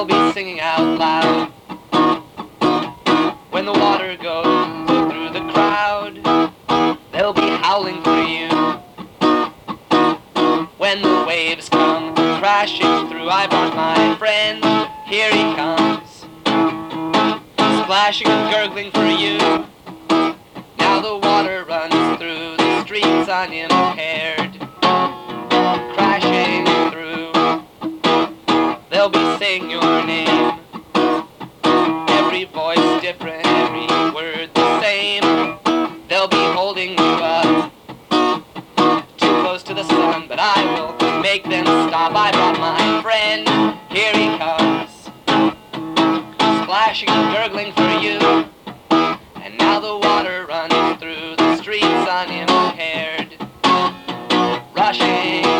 they'll be singing out loud. When the water goes through the crowd, they'll be howling for you. When the waves come crashing through, I brought my friend, here he comes, splashing and gurgling for you. Now the water runs through the streets unimpaired, crashing through. They'll be saying your name, every voice different, every word the same. They'll be holding you up, too close to the sun, but I will make them stop. I brought my friend, here he comes, splashing and gurgling for you. And now the water runs